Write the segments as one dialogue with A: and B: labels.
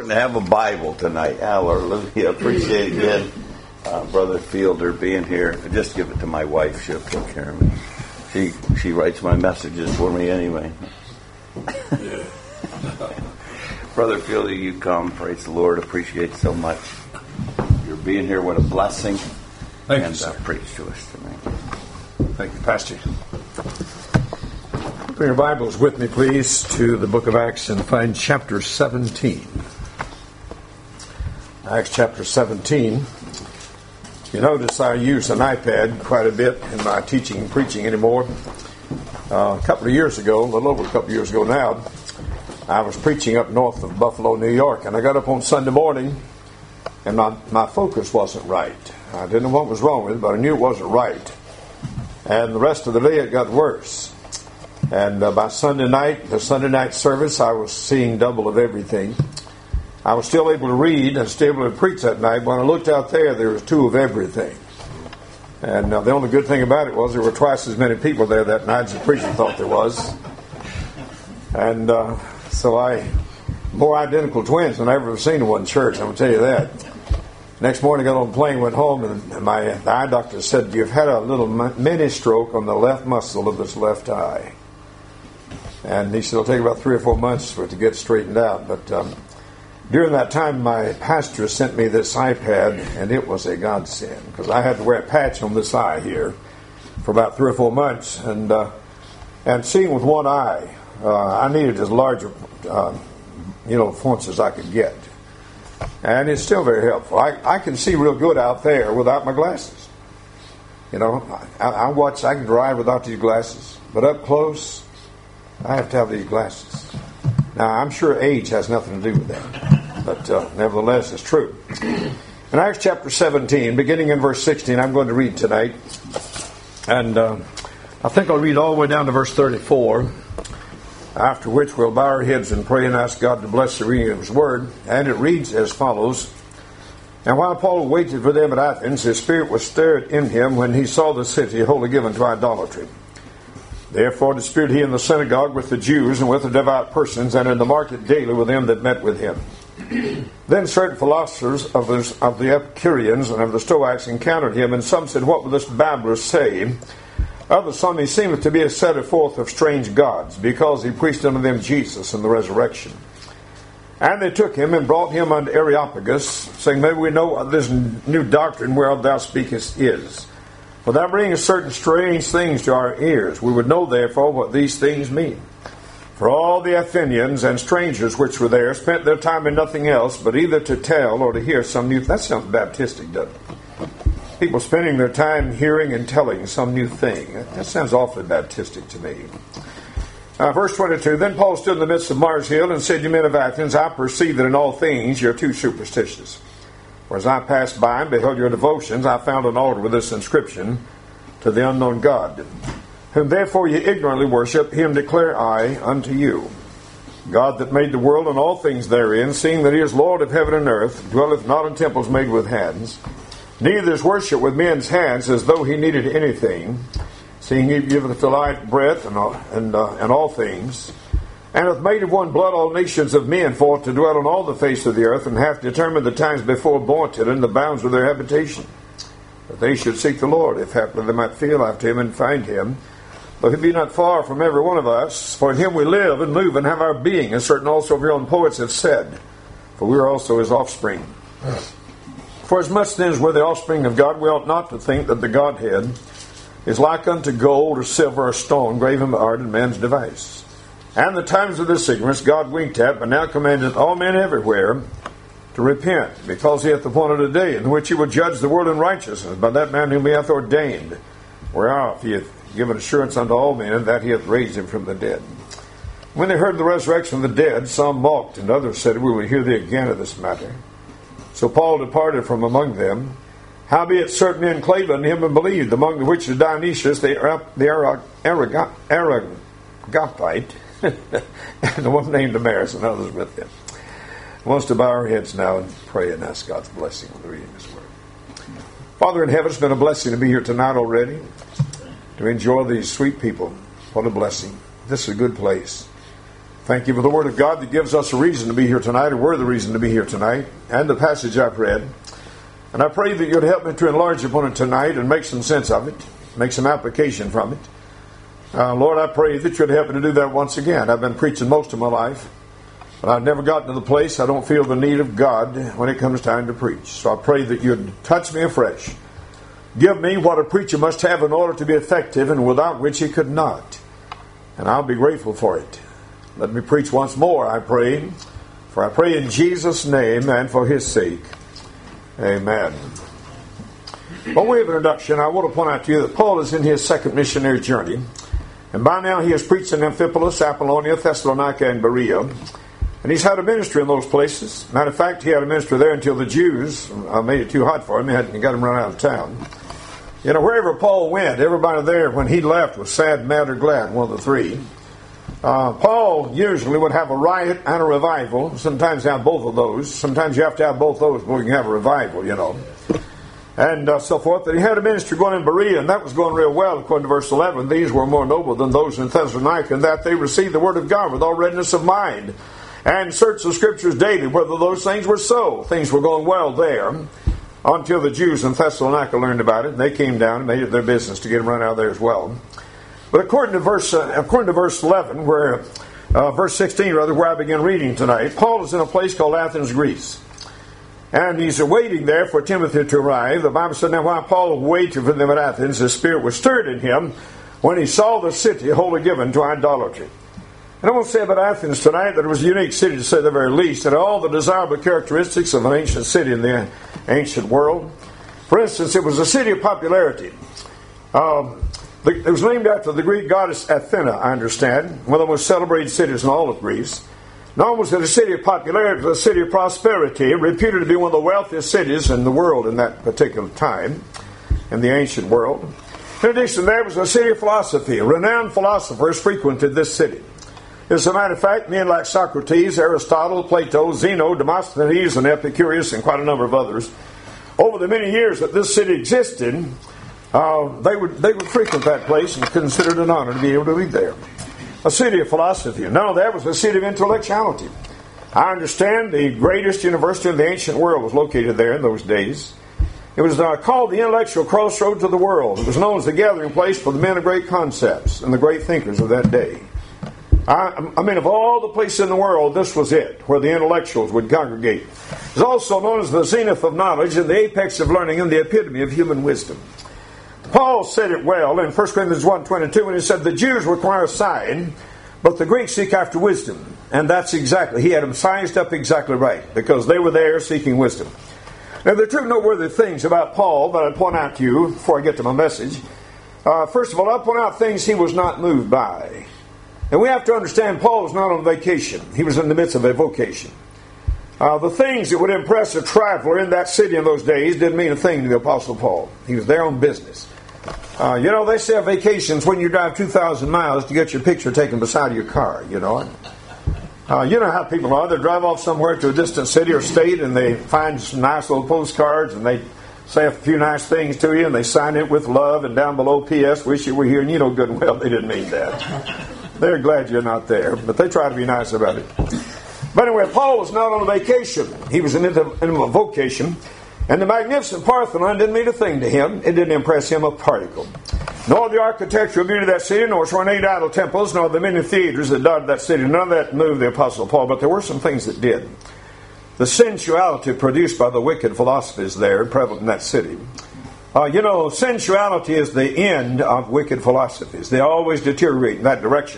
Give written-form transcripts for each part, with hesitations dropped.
A: important to have a Bible tonight. Hallelujah. Appreciate again Brother Fielder being here. Just give it to my wife. She'll take care of me. She writes my messages for me anyway. Brother Fielder, you come. Praise the Lord. Appreciate it so much. Your being here, what a blessing.
B: Thank you, sir.
A: Preach to us tonight.
B: Thank you, Pastor. Open your Bibles with me, please, to the book of Acts and find chapter 17. Acts chapter 17. You notice I use an iPad quite a bit in my teaching and preaching anymore. A couple of years ago, a little over a couple of years ago now, I was preaching up north of Buffalo, New York, and I got up on Sunday morning, and my focus wasn't right. I didn't know what was wrong with it, but I knew it wasn't right. And the rest of the day it got worse. And by Sunday night, the Sunday night service, I was seeing double of everything. I was still able to read and still able to preach that night. When I looked out there was two of everything. And the only good thing about it was there were twice as many people there that night as the preacher thought there was. And more identical twins than I ever seen in one church, I'm going to tell you that. Next morning I got on the plane, went home, and the eye doctor said, "You've had a little mini stroke on the left muscle of this left eye." And he said, "It'll take about 3 or 4 months for it to get straightened out." But during that time, my pastor sent me this iPad, and it was a godsend, because I had to wear a patch on this eye here for about 3 or 4 months. And seeing with one eye, I needed as large fonts as I could get. And it's still very helpful. I can see real good out there without my glasses. You know, I can drive without these glasses. But up close, I have to have these glasses. Now, I'm sure age has nothing to do with that. But nevertheless, it's true. In Acts chapter 17, beginning in verse 16, I'm going to read tonight. And I think I'll read all the way down to verse 34. After which we'll bow our heads and pray and ask God to bless the reading of His Word. And it reads as follows. "And while Paul waited for them at Athens, his spirit was stirred in him when he saw the city wholly given to idolatry. Therefore disputed he in the synagogue with the Jews and with the devout persons, and in the market daily with them that met with him. Then certain philosophers of the Epicureans and of the Stoics encountered him, and some said, What will this babbler say? Others, some he seemeth to be a setter forth of strange gods, because he preached unto them Jesus and the resurrection. And they took him and brought him unto Areopagus, saying, Maybe we know what this new doctrine whereof thou speakest is. For thou bringest certain strange things to our ears. We would know therefore what these things mean. For all the Athenians and strangers which were there spent their time in nothing else, but either to tell or to hear some new... That sounds Baptistic, doesn't it? People spending their time hearing and telling some new thing. That sounds awfully Baptistic to me. Verse 22, Then Paul stood in the midst of Mars Hill and said, You men of Athens, I perceive that in all things you are too superstitious. For as I passed by and beheld your devotions, I found an altar with this inscription, To the unknown God. Whom therefore ye ignorantly worship, him declare I unto you. God that made the world and all things therein, seeing that He is Lord of heaven and earth, dwelleth not in temples made with hands, neither is worship with men's hands as though He needed anything, seeing He giveth the life, breath, and all things, and hath made of one blood all nations of men for to dwell on all the face of the earth, and hath determined the times before appointed and the bounds of their habitation, that they should seek the Lord, if haply they might feel after Him and find Him, though He be not far from every one of us. For in Him we live and move and have our being, as certain also of your own poets have said, for we are also His offspring. For as much then as we're the offspring of God, we ought not to think that the Godhead is like unto gold or silver or stone, graven by art and man's device. And the times of this ignorance God winked at, but now commandeth all men everywhere to repent, because He hath appointed a day in which He will judge the world in righteousness by that man whom He hath ordained, whereof He hath given assurance unto all men that He hath raised Him from the dead. When they heard the resurrection of the dead, some mocked, and others said, We will hear thee again of this matter. So Paul departed from among them. Howbeit certain men clave unto him and believed, among the which is Dionysius the Areopagite, and the one named Damaris, and others with him. I want us to bow our heads now and pray and ask God's blessing on the reading of His Word. Father in heaven, it's been a blessing to be here tonight already, to enjoy these sweet people. What a blessing. This is a good place. Thank you for the Word of God that gives us a reason to be here tonight, or we're the reason to be here tonight, and the passage I've read. And I pray that you'd help me to enlarge upon it tonight and make some sense of it, make some application from it. Lord, I pray that you'd help me to do that once again. I've been preaching most of my life, but I've never gotten to the place I don't feel the need of God when it comes time to preach. So I pray that you'd touch me afresh. Give me what a preacher must have in order to be effective, and without which he could not. And I'll be grateful for it. Let me preach once more, I pray. For I pray in Jesus' name and for His sake. Amen. By way of introduction, I want to point out to you that Paul is in his second missionary journey. And by now he has preached in Amphipolis, Apollonia, Thessalonica, and Berea. And he's had a ministry in those places. Matter of fact, he had a ministry there until the Jews made it too hot for him. He got him run out of town. You know, wherever Paul went, everybody there, when he left, was sad, mad, or glad, one of the three. Paul usually would have a riot and a revival. Sometimes have both of those. Sometimes you have to have both those before you can have a revival, you know. And so forth. But he had a ministry going in Berea, and that was going real well, according to verse 11. These were more noble than those in Thessalonica, in that they received the word of God with all readiness of mind, and searched the Scriptures daily, whether those things were so. Things were going well there, until the Jews in Thessalonica learned about it, and they came down and made it their business to get them run out of there as well. But according to verse 11, verse 16 rather, where I began reading tonight, Paul is in a place called Athens, Greece, and he's waiting there for Timothy to arrive. The Bible said, now while Paul waited for them at Athens, his spirit was stirred in him when he saw the city wholly given to idolatry. And I want to say about Athens tonight that it was a unique city, to say the very least. It had all the desirable characteristics of an ancient city in the ancient world. For instance, it was a city of popularity. It was named after the Greek goddess Athena, I understand, one of the most celebrated cities in all of Greece. Not only was it a city of popularity, it was a city of prosperity, reputed to be one of the wealthiest cities in the world in that particular time, in the ancient world. In addition, there was a city of philosophy. Renowned philosophers frequented this city. As a matter of fact, men like Socrates, Aristotle, Plato, Zeno, Demosthenes, and Epicurus, and quite a number of others, over the many years that this city existed, they would frequent that place and consider it an honor to be able to be there. A city of philosophy. No, that was a city of intellectuality. I understand the greatest university in the ancient world was located there in those days. It was called the intellectual crossroads of the world. It was known as the gathering place for the men of great concepts and the great thinkers of that day. I mean, of all the places in the world, this was it, where the intellectuals would congregate. It was also known as the zenith of knowledge and the apex of learning and the epitome of human wisdom. Paul said it well in 1 Corinthians 1:22 when he said, the Jews require a sign, but the Greeks seek after wisdom. And that's exactly, he had them sized up exactly right, because they were there seeking wisdom. Now, there are two noteworthy things about Paul that I'd point out to you before I get to my message. First of all, I'll point out things he was not moved by. And we have to understand Paul was not on vacation. He was in the midst of a vocation. The things that would impress a traveler in that city in those days didn't mean a thing to the Apostle Paul. He was there on business. You know, they say vacations when you drive 2,000 miles to get your picture taken beside your car, you know. You know how people are. They drive off somewhere to a distant city or state and they find some nice little postcards and they say a few nice things to you and they sign it with love and down below, P.S., wish you were here. And you know good and well they didn't mean that. They're glad you're not there, but they try to be nice about it. But anyway, Paul was not on a vacation. He was in a vocation. And the magnificent Parthenon didn't mean a thing to him. It didn't impress him a particle. Nor the architectural beauty of that city, nor its ornate idol temples, nor the many theaters that dotted that city. None of that moved the Apostle Paul, but there were some things that did. The sensuality produced by the wicked philosophies there prevalent in that city. You know, sensuality is the end of wicked philosophies. They always deteriorate in that direction.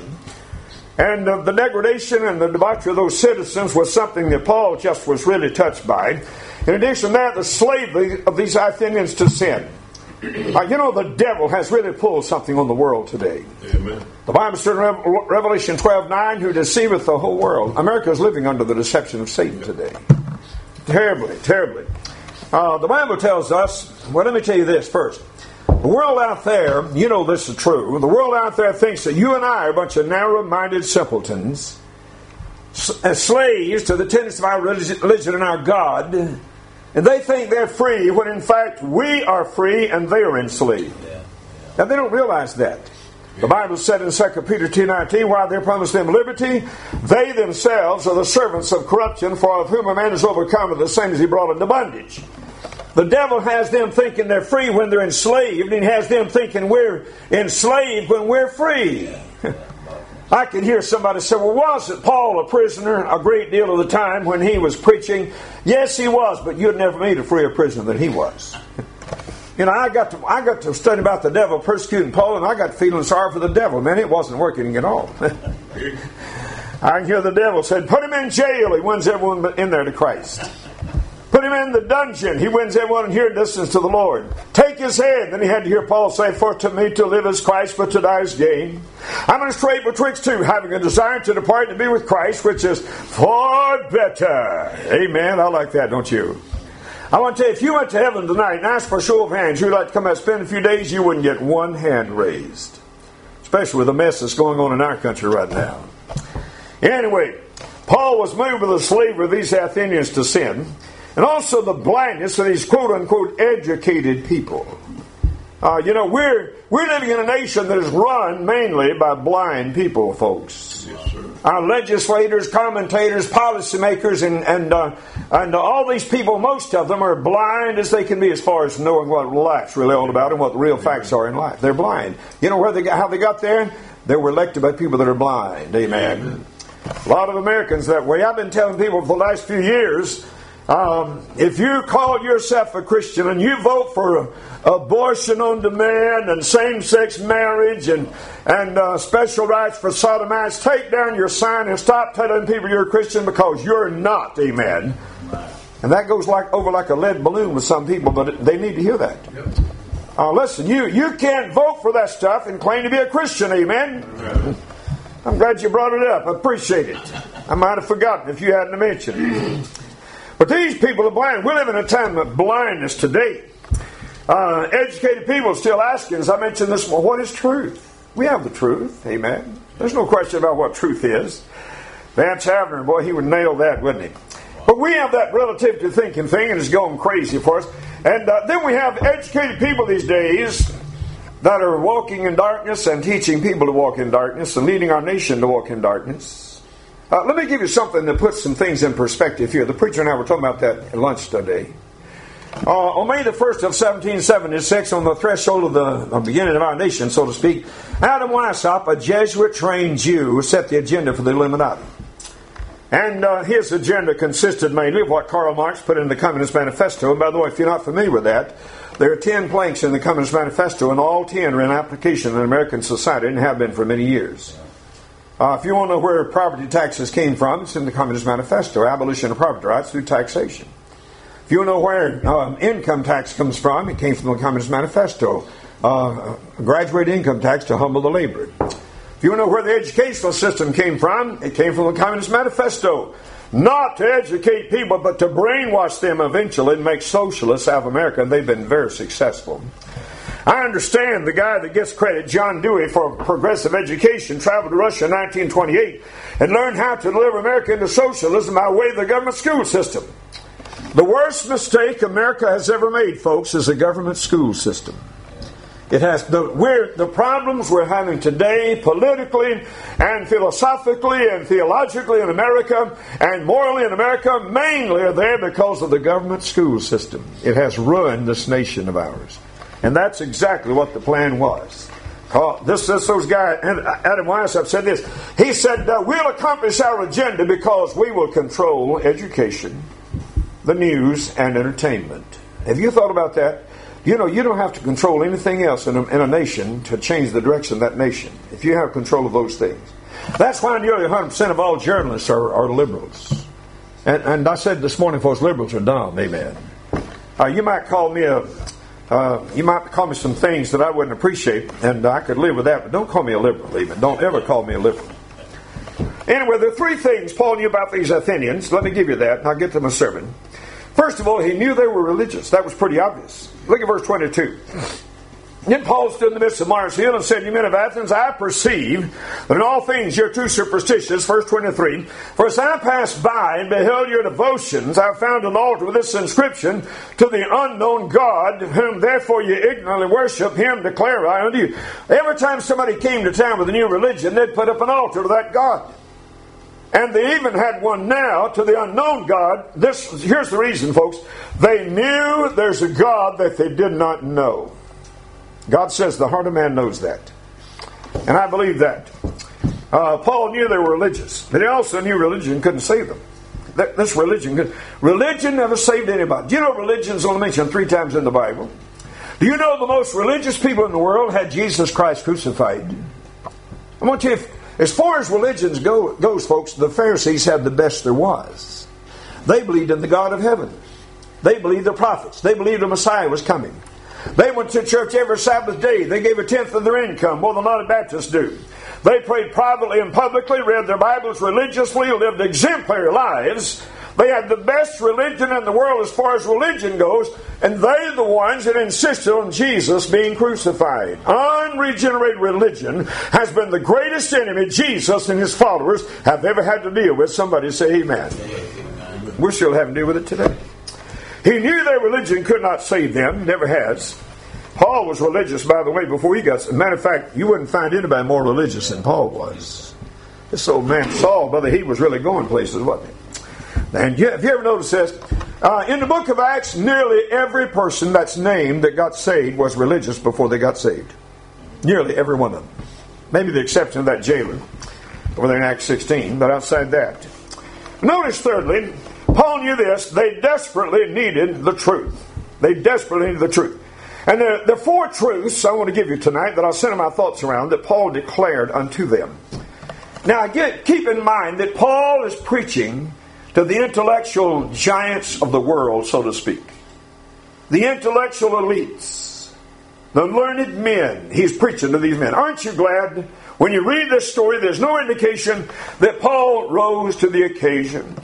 B: And the degradation and the debauchery of those citizens was something that Paul just was really touched by. In addition to that, the slavery of these Athenians to sin. You know, the devil has really pulled something on the world today. Amen. The Bible says in Revelation 12:9, who deceiveth the whole world. America is living under the deception of Satan today. Terribly, terribly. The Bible tells us, well, let me tell you this first. The world out there, you know this is true, the world out there thinks that you and I are a bunch of narrow-minded simpletons, slaves to the tenets of our religion and our God, and they think they're free when in fact we are free and they are enslaved. Now they don't realize that. The Bible said in 2 Peter 2:19, while they promised them liberty, they themselves are the servants of corruption, for of whom a man is overcome, of the same as he brought into bondage. The devil has them thinking they're free when they're enslaved, and he has them thinking we're enslaved when we're free. I could hear somebody say, well, wasn't Paul a prisoner a great deal of the time when he was preaching? Yes, he was, but you'd never meet a freer prisoner than he was. You know, I got to study about the devil persecuting Paul, and I got feeling sorry for the devil. Man, it wasn't working at all. I can hear the devil said, put him in jail. He wins everyone in there to Christ. Put him in the dungeon. He wins everyone in here distance to the Lord. Take his head. Then he had to hear Paul say, for to me to live is Christ, but to die is gain. I'm in a strait betwixt two, having a desire to depart and to be with Christ, which is far better. Amen. I like that, don't you? I want to tell you, if you went to heaven tonight and asked for a show of hands, you'd like to come out and spend a few days, you wouldn't get one hand raised. Especially with the mess that's going on in our country right now. Anyway, Paul was moved with the slavery of these Athenians to sin, and also the blindness of these quote-unquote educated people. You know, we're living in a nation that is run mainly by blind people, folks.
C: Yes, sir.
B: Our legislators, commentators, policymakers, and all these people, most of them are blind as they can be as far as knowing what life's really all about and what the real facts are in life. They're blind. You know how they got there? They were elected by people that are blind. Amen. Amen. A lot of Americans that way. I've been telling people for the last few years, if you call yourself a Christian and you vote for abortion on demand and same-sex marriage and special rights for sodomites, take down your sign and stop telling people you're a Christian, because you're not. Amen. And that goes over like a lead balloon with some people, but they need to hear that. Listen, you can't vote for that stuff and claim to be a Christian. Amen. I'm glad you brought it up. I appreciate it. I might have forgotten if you hadn't mentioned it. But these people are blind. We live in a time of blindness today. Educated people are still asking, as I mentioned this morning, what is truth? We have the truth. Amen. There's no question about what truth is. Vance Havner, boy, he would nail that, wouldn't he? But we have that relativity thinking thing, and it's going crazy for us. And then we have educated people these days that are walking in darkness and teaching people to walk in darkness and leading our nation to walk in darkness. Let me give you something that puts some things in perspective here. The preacher and I were talking about that at lunch today. On May the 1st of 1776, on the threshold of the beginning of our nation, so to speak, Adam Weishaupt, a Jesuit-trained Jew, set the agenda for the Illuminati. And his agenda consisted mainly of what Karl Marx put in the Communist Manifesto. And by the way, if you're not familiar with that, there are 10 planks in the Communist Manifesto, and all 10 are in application in American society and have been for many years. If you want to know where property taxes came from, it's in the Communist Manifesto, abolition of property rights through taxation. If you want to know where income tax comes from, it came from the Communist Manifesto, graduate income tax to humble the laborer. If you want to know where the educational system came from, it came from the Communist Manifesto. Not to educate people, but to brainwash them eventually and make socialists out of America, and they've been very successful. I understand the guy that gets credit, John Dewey, for progressive education, traveled to Russia in 1928 and learned how to deliver America into socialism by way of the government school system. The worst mistake America has ever made, folks, is the government school system. It has the problems we're having today politically and philosophically and theologically in America and morally in America mainly are there because of the government school system. It has ruined this nation of ours. And that's exactly what the plan was. Those guys, Adam Weishaupt said this. He said, we'll accomplish our agenda because we will control education, the news, and entertainment. Have you thought about that? You know, you don't have to control anything else in a nation to change the direction of that nation, if you have control of those things. That's why nearly 100% of all journalists are liberals. And I said this morning, folks, liberals are dumb. Amen. You might call me some things that I wouldn't appreciate, and I could live with that, but don't call me a liberal, even. Don't ever call me a liberal. Anyway, there are three things Paul knew about these Athenians. Let me give you that, and I'll get to my sermon. First of all, he knew they were religious. That was pretty obvious. Look at verse 22. Then Paul stood in the midst of Mars Hill and said, "You men of Athens, I perceive that in all things you're too superstitious." Verse 23, "For as I passed by and beheld your devotions, I found an altar with this inscription, to the unknown God, whom therefore you ignorantly worship, him declare I unto you." Every time somebody came to town with a new religion, they'd put up an altar to that God. And they even had one now to the unknown God. Here's the reason, folks. They knew there's a God that they did not know. God says the heart of man knows that. And I believe that. Paul knew they were religious, but he also knew religion couldn't save them. Religion never saved anybody. Do you know religion's only mentioned 3 times in the Bible? Do you know the most religious people in the world had Jesus Christ crucified? I want you to, as far as religions goes, folks, the Pharisees had the best there was. They believed in the God of heaven. They believed the prophets. They believed the Messiah was coming. They went to church every Sabbath day. They gave 1/10 of their income, more than a lot of Baptists do. They prayed privately and publicly, read their Bibles religiously, lived exemplary lives. They had the best religion in the world as far as religion goes, and they're the ones that insisted on Jesus being crucified. Unregenerated religion has been the greatest enemy Jesus and his followers have ever had to deal with. Somebody say amen. We're still having to deal with it today. He knew their religion could not save them, never has. Paul was religious, by the way, before he got... As a matter of fact, you wouldn't find anybody more religious than Paul was. This old man Saul, brother, he was really going places, wasn't he? And have you ever noticed this? In the book of Acts, nearly every person that's named that got saved was religious before they got saved. Nearly every one of them. Maybe the exception of that jailer over there in Acts 16, but outside that. Notice thirdly, Paul knew this. They desperately needed the truth. They desperately needed the truth. And there are 4 truths I want to give you tonight that I'll center my thoughts around that Paul declared unto them. Now, keep in mind that Paul is preaching to the intellectual giants of the world, so to speak. The intellectual elites. The learned men. He's preaching to these men. Aren't you glad? When you read this story, there's no indication that Paul rose to the occasion.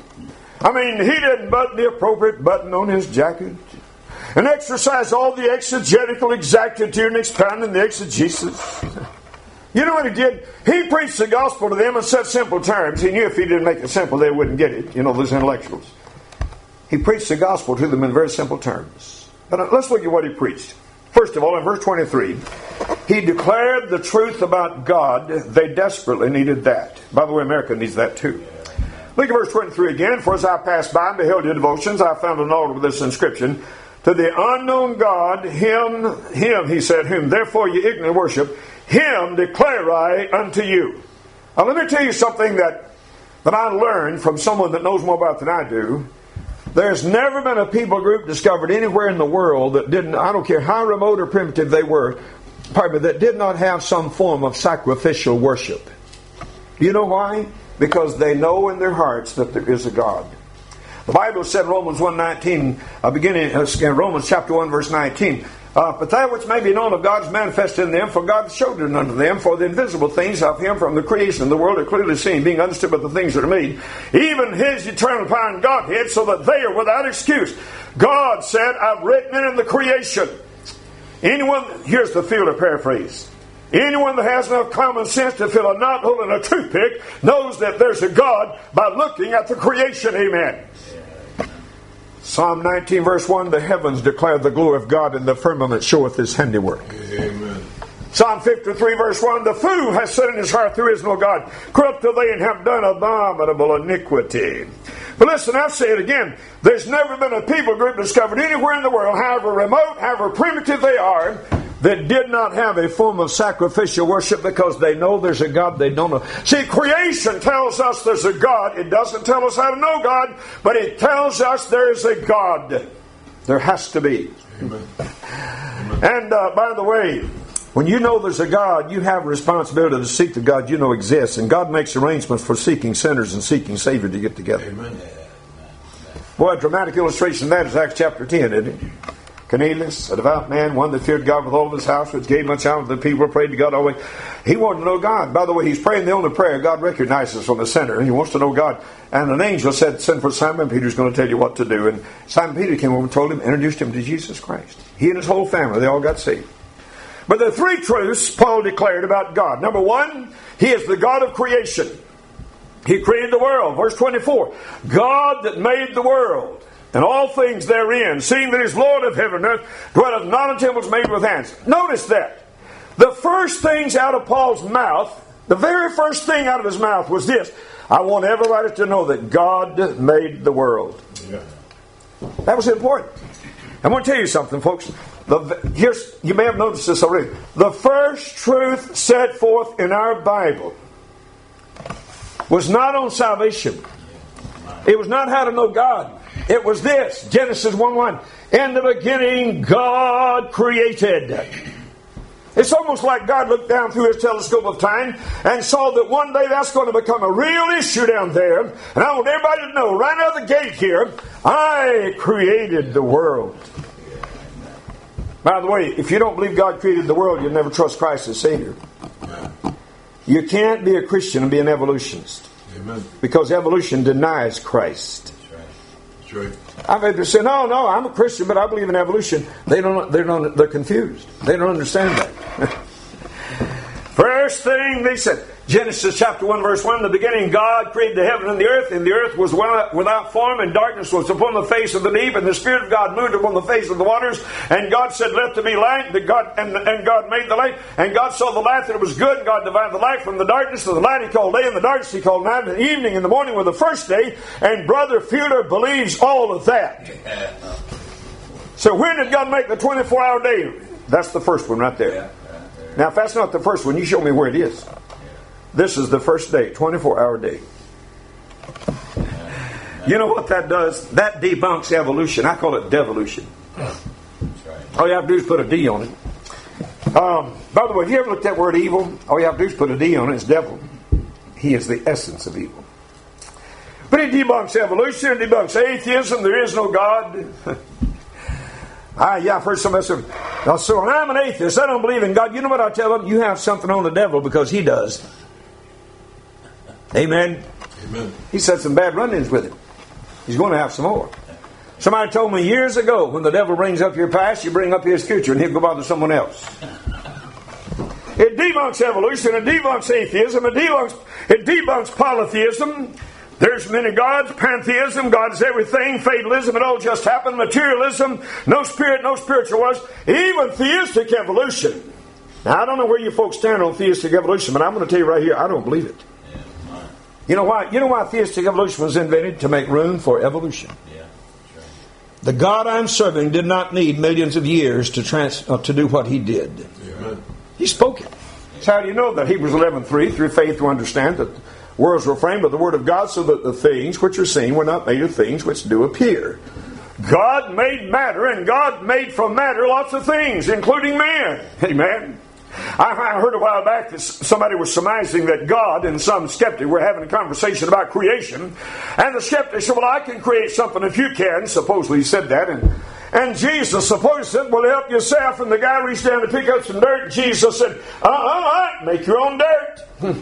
B: I mean, he didn't button the appropriate button on his jacket and exercise all the exegetical exactitude and expounding the exegesis. You know what he did? He preached the gospel to them in such simple terms. He knew if he didn't make it simple, they wouldn't get it. You know, those intellectuals. He preached the gospel to them in very simple terms. But let's look at what he preached. First of all, in verse 23, he declared the truth about God. They desperately needed that. By the way, America needs that too. Look at verse 23 again. "For as I passed by and beheld your devotions, I found an altar with this inscription, to the unknown God, him, he said, whom therefore you ignorantly worship, him declare I unto you." Now let me tell you something that I learned from someone that knows more about it than I do. There's never been a people group discovered anywhere in the world that didn't, I don't care how remote or primitive they were, that did not have some form of sacrificial worship. Do you know why? Because they know in their hearts that there is a God. The Bible said in Romans 1:19, beginning in Romans chapter 1 verse 19, "But that which may be known of God is manifested in them, for God showed it unto them, for the invisible things of him from the creation of the world are clearly seen, being understood by the things that are made, even his eternal power and Godhead, so that they are without excuse. God said, I've written it in the creation." Here's the Fielder paraphrase. Anyone that has enough common sense to feel a knot hole in a toothpick knows that there's a God by looking at the creation. Amen. Psalm 19 verse 1, "The heavens declare the glory of God, and the firmament showeth his handiwork." Amen. Psalm 53 verse 1, "The fool has said in his heart, there is no God. Corrupt are they and have done abominable iniquity." But listen, I'll say it again. There's never been a people group discovered anywhere in the world, however remote, however primitive they are, that did not have a form of sacrificial worship, because they know there's a God they don't know. See, creation tells us there's a God. It doesn't tell us how to know God, but it tells us there's a God. There has to be. Amen. And by the way, when you know there's a God, you have a responsibility to seek the God you know exists. And God makes arrangements for seeking sinners and seeking Savior to get together. Amen. Boy, a dramatic illustration of that is Acts chapter 10, isn't it? Cornelius, a devout man, one that feared God with all of his house, which gave much honor to the people, prayed to God always. He wanted to know God. By the way, he's praying the only prayer God recognizes from the sinner. He wants to know God. And an angel said, "Send for Simon Peter, who's going to tell you what to do." And Simon Peter came over and told him, introduced him to Jesus Christ. He and his whole family, they all got saved. But the three truths Paul declared about God. Number one, He is the God of creation. He created the world. Verse 24, God that made the world and all things therein, seeing that He is Lord of heaven and earth, dwelleth not in temples made with hands. Notice that. The first things out of Paul's mouth, the very first thing out of his mouth was this: I want everybody to know that God made the world. Yeah. That was important. I want to tell you something, folks. You may have noticed this already. The first truth set forth in our Bible was not on salvation. It was not how to know God. It was this, Genesis 1:1. In the beginning, God created. It's almost like God looked down through His telescope of time and saw that one day that's going to become a real issue down there. And I want everybody to know, right out of the gate here, I created the world. By the way, if you don't believe God created the world, you'll never trust Christ as Savior. You can't be a Christian and be an evolutionist. Amen. Because evolution denies Christ. That's right. I've had to say, no, I'm a Christian, but I believe in evolution. They're confused. They don't understand that. First thing they said, Genesis chapter 1 verse 1, in the beginning God created the heaven and the earth was without form, and darkness was upon the face of the deep, and the Spirit of God moved upon the face of the waters, and God said, let there be light, and God made the light, and God saw the light that it was good, and God divided the light from the darkness, and the light He called day, and the darkness He called night, and the evening and the morning were the first day, and Brother Fielder believes all of that. So when did God make the 24-hour day? That's the first one right there. Now if that's not the first one, you show me where it is. This is the first day, 24-hour day. You know what that does? That debunks evolution. I call it devolution. All you have to do is put a D on it. By the way, have you ever looked at that word evil? All you have to do is put a D on it. It's devil. He is the essence of evil. But it debunks evolution. It debunks atheism. There is no God. I've heard somebody say, so when I'm an atheist, I don't believe in God. You know what I tell them? You have something on the devil because he does. Amen. Amen. He's had some bad run-ins with him. He's going to have some more. Somebody told me years ago, when the devil brings up your past, you bring up his future, and he'll go bother someone else. It debunks evolution, it debunks atheism, it debunks polytheism. There's many gods, pantheism, God is everything, fatalism, it all just happened, materialism, no spirit, no spiritual was, even theistic evolution. Now, I don't know where you folks stand on theistic evolution, but I'm going to tell you right here, I don't believe it. You know why? You know why theistic evolution was invented? To make room for evolution. Yeah, that's right. The God I'm serving did not need millions of years to do what He did. Yeah. He spoke it. So how do you know that? Hebrews 11:3, through faith to understand that worlds were framed by the Word of God, so that the things which are seen were not made of things which do appear. God made matter, and God made from matter lots of things, including man. Amen. I heard a while back that somebody was surmising that God and some skeptic were having a conversation about creation, and the skeptic said, well, I can create something if you can. Supposedly he said that, and Jesus supposedly said, well, help yourself, and the guy reached down to pick up some dirt, and Jesus said, make your own dirt.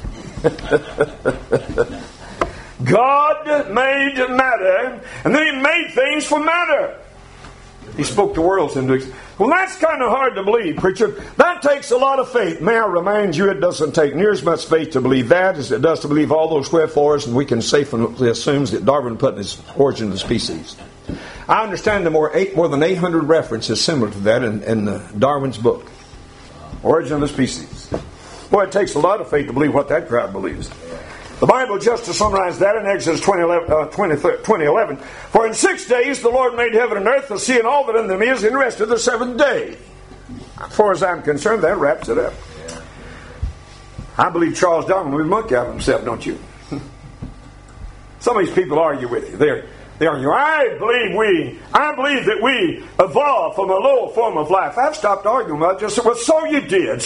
B: God made matter, and then He made things from matter. He spoke the worlds into existence. Well, that's kind of hard to believe, preacher. That takes a lot of faith. May I remind you, it doesn't take near as much faith to believe that as it does to believe all those wherefores, and we can safely assume that Darwin put in his Origin of the Species. I understand there are more than 800 references similar to that in Darwin's book, Origin of the Species. Boy, it takes a lot of faith to believe what that crowd believes. The Bible, just to summarize that in Exodus 20:11, for in 6 days the Lord made heaven and earth, the sea and all that in them is, in the rest of the seventh day. As far as I'm concerned, that wraps it up. I believe Charles Darwin would monkey out of himself, don't you? Some of these people argue with you. They argue, I believe that we evolved from a lower form of life. I've stopped arguing about it. Just said, well, so you did.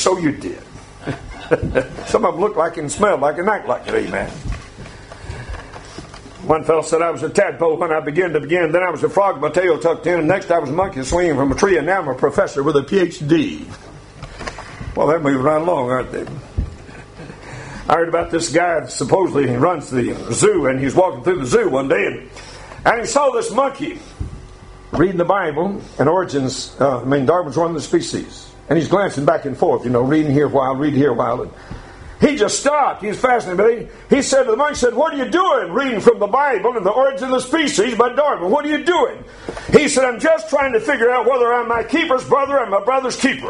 B: Some of them look like and smell like and act like it. Amen. One fellow said, I was a tadpole when I began, then I was a frog with my tail tucked in, and next I was a monkey swinging from a tree, and now I'm a professor with a PhD. Well, they're moving right along, aren't they? I heard about this guy, supposedly he runs the zoo, and he's walking through the zoo one day, and he saw this monkey reading the Bible and Darwin's Origin of the Species. And he's glancing back and forth, reading here a while, reading here a while. And he just stopped. He was fascinated. But he said to the monk, he said, "What are you doing reading from the Bible and the Origin of the Species by Darwin? What are you doing?" He said, "I'm just trying to figure out whether I'm my keeper's brother or my brother's keeper."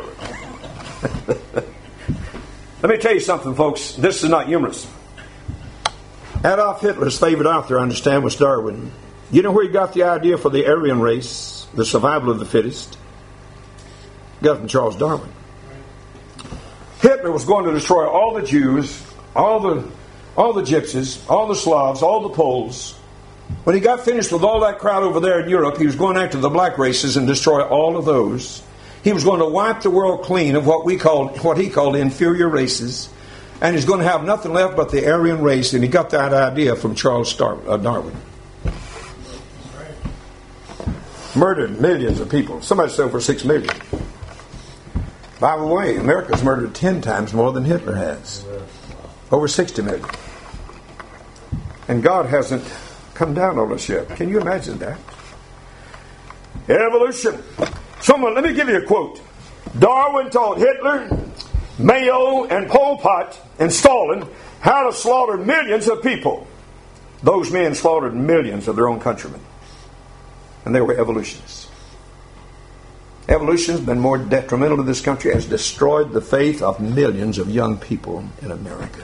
B: Let me tell you something, folks. This is not humorous. Adolf Hitler's favorite author, I understand, was Darwin. You know where he got the idea for the Aryan race, the survival of the fittest? He got it from Charles Darwin. Hitler was going to destroy all the Jews, all the Gypsies, all the Slavs, all the Poles. When he got finished with all that crowd over there in Europe, he was going after the black races and destroy all of those. He was going to wipe the world clean of what he called inferior races, and he's going to have nothing left but the Aryan race. And he got that idea from Charles Darwin. Murdered millions of people. Somebody said over 6 million. By the way, America's murdered 10 times more than Hitler has. Over 60 million. And God hasn't come down on us yet. Can you imagine that? Evolution. Let me give you a quote. Darwin taught Hitler, Mayo, and Pol Pot, and Stalin how to slaughter millions of people. Those men slaughtered millions of their own countrymen. And they were evolutionists. Evolution has been more detrimental to this country, has destroyed the faith of millions of young people in America.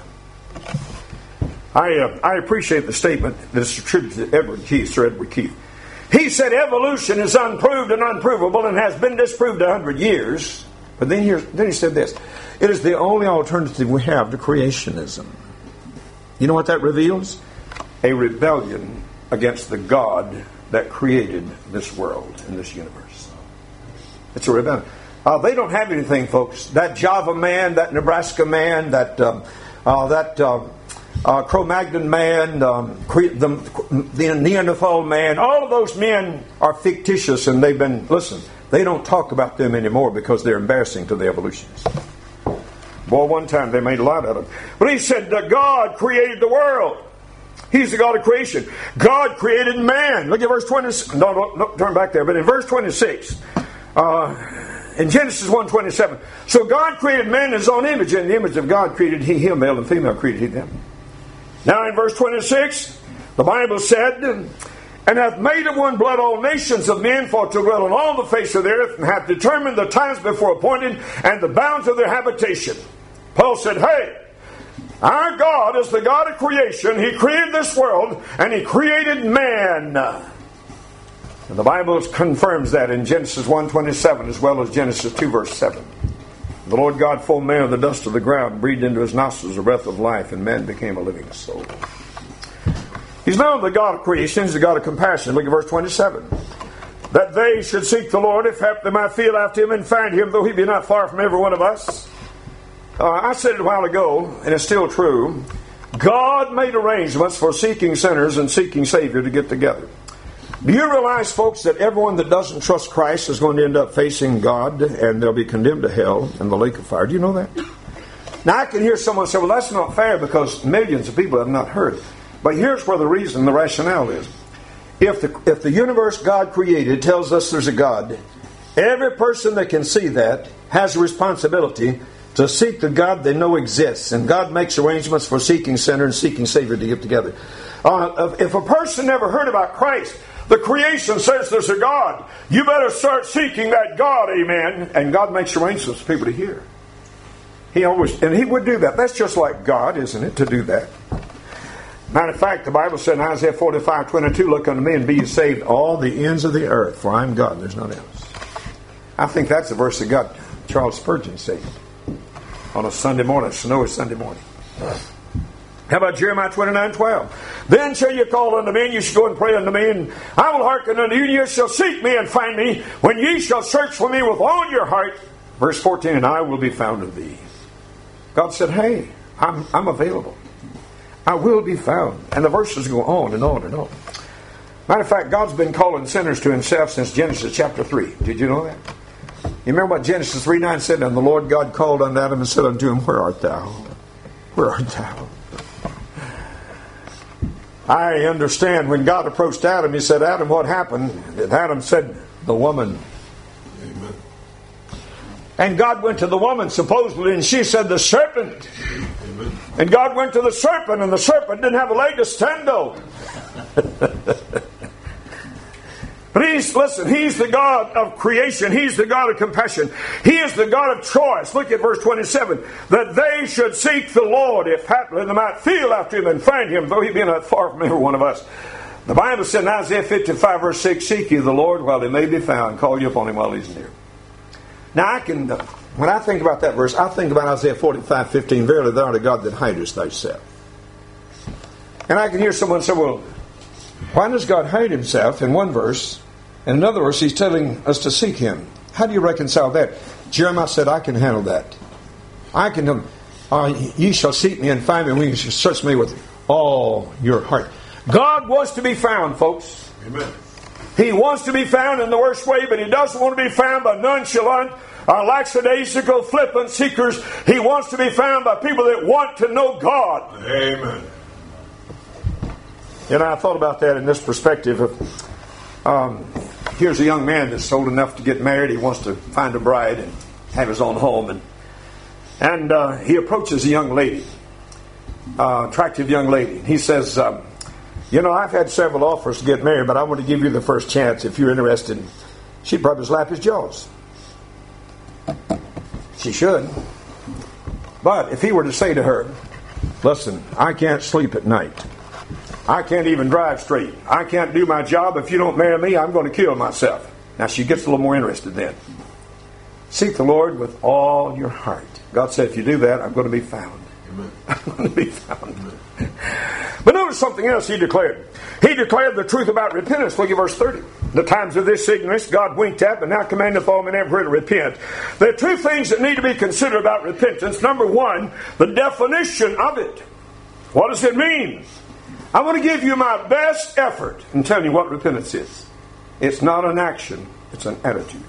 B: I appreciate the statement that's attributed to Sir Edward Keith. He said evolution is unproved and unprovable and has been disproved 100 years. But then he said this: it is the only alternative we have to creationism. You know what that reveals? A rebellion against the God that created this world and this universe. It's a rebellion. They don't have anything, folks. That Java man, that Nebraska man, that Cro-Magnon man, the Neanderthal man, all of those men are fictitious, and they don't talk about them anymore because they're embarrassing to the evolutionists. Boy, one time they made a lot of them. But he said that God created the world. He's the God of creation. God created man. Look at verse 20. No, turn back there. But in verse 26, in Genesis 1:27, so God created man in his own image. In the image of God created he him, male and female created he them. Now in verse 26, the Bible said, and hath made of one blood all nations of men for to dwell on all the face of the earth, and hath determined the times before appointed, and the bounds of their habitation. Paul said, hey, our God is the God of creation. He created this world, and He created man. And the Bible confirms that in Genesis 1:27 as well as Genesis 2 verse 7. The Lord God formed man of the dust of the ground, breathed into his nostrils the breath of life, and man became a living soul. He's not the God of creation, He's the God of compassion. Look at verse 27. That they should seek the Lord, if hap they might feel after Him and find Him, though He be not far from every one of us. I said it a while ago, and it's still true. God made arrangements for seeking sinners and seeking Savior to get together. Do you realize, folks, that everyone that doesn't trust Christ is going to end up facing God, and they'll be condemned to hell and the lake of fire? Do you know that? Now, I can hear someone say, well, that's not fair because millions of people have not heard. But here's where the rationale is. If the universe God created tells us there's a God, every person that can see that has a responsibility to seek the God they know exists. And God makes arrangements for seeking sinner and seeking Savior to get together. If a person never heard about Christ, the creation says there's a God. You better start seeking that God, amen. And God makes arrangements for people to hear. He would do that. That's just like God, isn't it, to do that? Matter of fact, the Bible said in Isaiah 45:22, look unto me and be ye saved all the ends of the earth, for I am God, there's none else. I think that's the verse that got Charles Spurgeon saved on a Sunday morning, a snowy Sunday morning. How about Jeremiah 29:12? Then shall you call unto me, and you shall go and pray unto me, and I will hearken unto you, and you shall seek me and find me, when ye shall search for me with all your heart. Verse 14, and I will be found of thee. God said, hey, I'm available. I will be found. And the verses go on and on and on. Matter of fact, God's been calling sinners to Himself since Genesis chapter 3. Did you know that? You remember what Genesis 3:9 said? And the Lord God called unto Adam and said unto him, where art thou? Where art thou? I understand when God approached Adam, He said, Adam, what happened? And Adam said, the woman. Amen. And God went to the woman, supposedly, and she said, the serpent. And God went to the serpent, and the serpent didn't have a leg to stand on. But He's the God of creation. He's the God of compassion. He is the God of choice. Look at verse 27. That they should seek the Lord, if haply they might feel after Him and find Him, though He be not far from every one of us. The Bible said in Isaiah 55 verse 6, seek ye the Lord while He may be found, call ye upon Him while He's near. Now when I think about that verse, I think about Isaiah 45:15, verily thou art a God that hidest thyself. And I can hear someone say, well, why does God hide Himself in one verse? In another verse, He's telling us to seek Him. How do you reconcile that? Jeremiah said, I can handle that. I can, ye shall seek me and find me when you shall search me with all your heart. God wants to be found, folks.
C: Amen.
B: He wants to be found in the worst way, but He doesn't want to be found by nonchalant, lackadaisical, flippant seekers. He wants to be found by people that want to know God.
C: Amen.
B: And I thought about that in this perspective of, here's a young man that's old enough to get married. He wants to find a bride and have his own home. And he approaches a young lady, attractive young lady. He says, I've had several offers to get married, but I want to give you the first chance if you're interested. She'd probably slap his jaws. She should. But if he were to say to her, listen, I can't sleep at night. I can't even drive straight. I can't do my job. If you don't marry me, I'm going to kill myself. Now she gets a little more interested then. Seek the Lord with all your heart. God said, if you do that, I'm going to be found.
C: Amen.
B: I'm going to be found. Amen. But notice something else He declared. He declared the truth about repentance. Look at verse 30. The times of this ignorance God winked at, but now commandeth all men everywhere to repent. There are two things that need to be considered about repentance. Number one, the definition of it. What does it mean? I want to give you my best effort in telling you what repentance is. It's not an action, it's an attitude.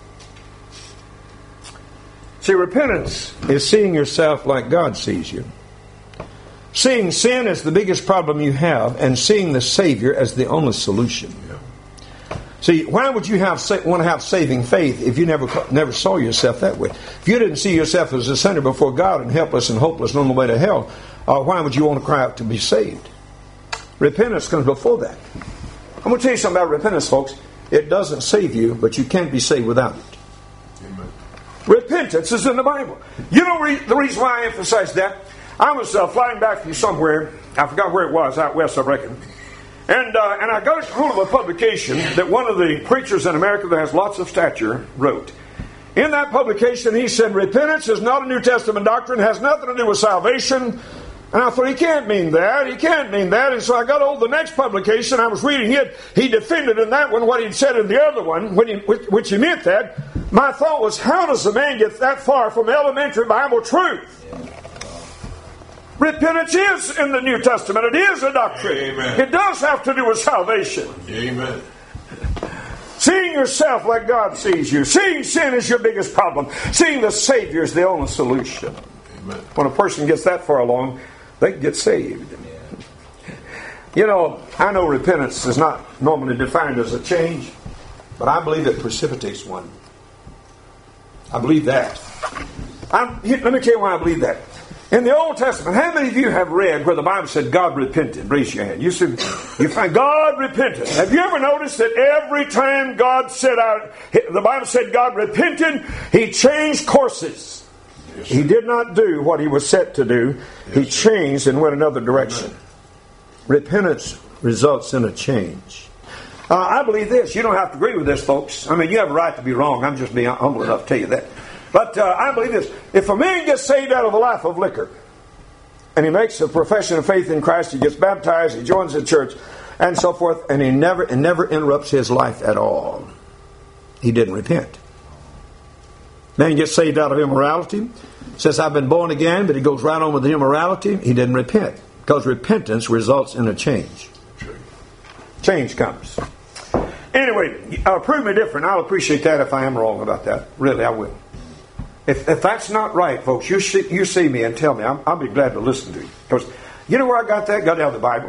B: See, repentance is seeing yourself like God sees you. Seeing sin as the biggest problem you have, and seeing the Savior as the only solution. See, why would you want to have saving faith if you never saw yourself that way? If you didn't see yourself as a sinner before God and helpless and hopeless and on the way to hell, why would you want to cry out to be saved? Repentance comes before that. I'm going to tell you something about repentance, folks. It doesn't save you, but you can't be saved without it.
C: Amen.
B: Repentance is in the Bible. You know the reason why I emphasize that? I was flying back from somewhere. I forgot where it was, out west, I reckon. And I got a hold of a publication that one of the preachers in America that has lots of stature wrote. In that publication, he said, repentance is not a New Testament doctrine, has nothing to do with salvation. And I thought, he can't mean that. He can't mean that. And so I got hold of the next publication. I was reading it. He defended in that one what he'd said in the other one, which he meant that. My thought was, how does a man get that far from elementary Bible truth? Repentance is in the New Testament. It is a doctrine.
C: Amen.
B: It does have to do with salvation.
C: Amen.
B: Seeing yourself like God sees you. Seeing sin is your biggest problem. Seeing the Savior is the only solution.
C: Amen.
B: When a person gets that far along, they can get saved. You know, I know repentance is not normally defined as a change, but I believe it precipitates one. I believe that. Let me tell you why I believe that. In the Old Testament, how many of you have read where the Bible said God repented? Raise your hand. You find God repented. Have you ever noticed that every time God the Bible said God repented, He changed courses. Yes, He did not do what He was set to do. Yes, He changed and went another direction. Amen. Repentance results in a change. I believe this. You don't have to agree with this, folks. I mean, you have a right to be wrong. I'm just being humble enough to tell you that. But I believe this. If a man gets saved out of a life of liquor, and he makes a profession of faith in Christ, he gets baptized, he joins the church, and so forth, and he never interrupts his life at all, he didn't repent. Man gets saved out of immorality, says, I've been born again, but he goes right on with the immorality, he didn't repent. Because repentance results in a change. Change comes. Anyway, prove me different. I'll appreciate that if I am wrong about that. Really, I will. If that's not right, folks, you see me and tell me. I'll be glad to listen to you. Because you know where I got that? Got it out of the Bible.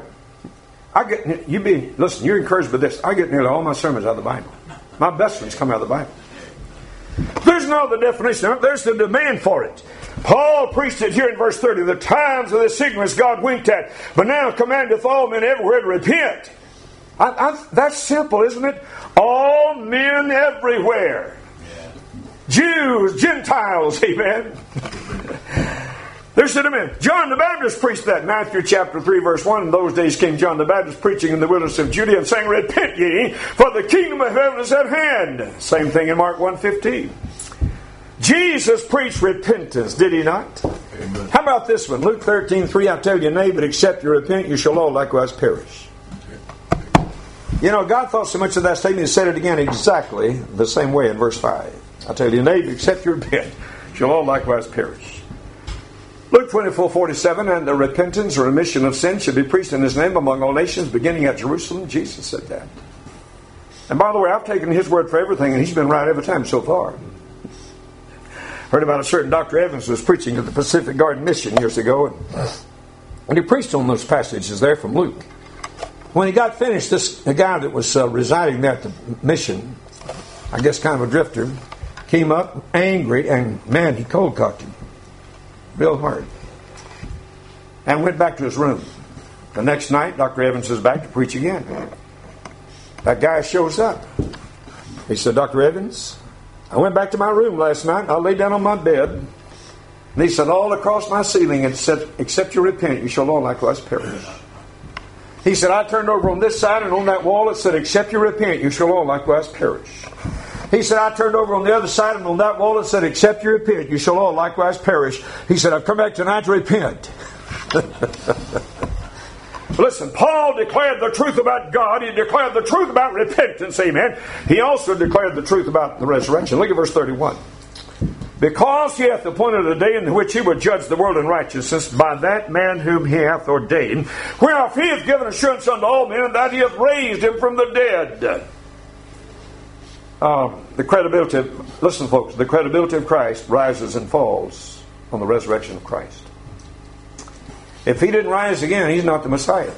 B: Listen, you're encouraged by this. I get nearly all my sermons out of the Bible. My best ones come out of the Bible. There's another definition. There's the demand for it. Paul preached it here in verse 30. The times of the sickness God winked at, but now commandeth all men everywhere to repent. That's simple, isn't it? All men everywhere. Jews, Gentiles, amen. There's the demand. John the Baptist preached that in Matthew chapter 3 verse 1. In those days came John the Baptist preaching in the wilderness of Judea and saying, Repent ye, for the kingdom of heaven is at hand. Same thing in Mark 1:15. Jesus preached repentance, did he not? Amen. How about this one? Luke 13:3, I tell you, nay, but except you repent, you shall all likewise perish. You know, God thought so much of that statement, he said it again exactly the same way in verse 5. I tell you, nay, but except you repent, you shall all likewise perish. Luke 24:47, and the repentance or remission of sin should be preached in his name among all nations, beginning at Jerusalem. Jesus said that. And by the way, I've taken his word for everything, and he's been right every time so far. Heard about a certain Dr. Evans who was preaching at the Pacific Garden Mission years ago, and he preached on those passages there from Luke. When he got finished, the guy that was residing there at the mission, I guess kind of a drifter, came up angry, and man, he cold-cocked him real hard and went back to his room. The next night, Dr. Evans is back to preach again. That guy shows up. He said, Dr. Evans, I went back to my room last night and I lay down on my bed, and he said, all across my ceiling it said, except you repent, you shall all likewise perish. He said, I turned over on this side and on that wall it said, except you repent, you shall all likewise perish. He said, I turned over on the other side and on that wall it said, except you repent, you shall all likewise perish. He said, I've come back tonight to repent. Listen, Paul declared the truth about God. He declared the truth about repentance, amen. He also declared the truth about the resurrection. Look at verse 31. Because he hath appointed a day in which he would judge the world in righteousness by that man whom he hath ordained, whereof he hath given assurance unto all men that he hath raised him from the dead. The credibility of, listen folks, the credibility of Christ rises and falls on the resurrection of Christ. If he didn't rise again, he's not the Messiah.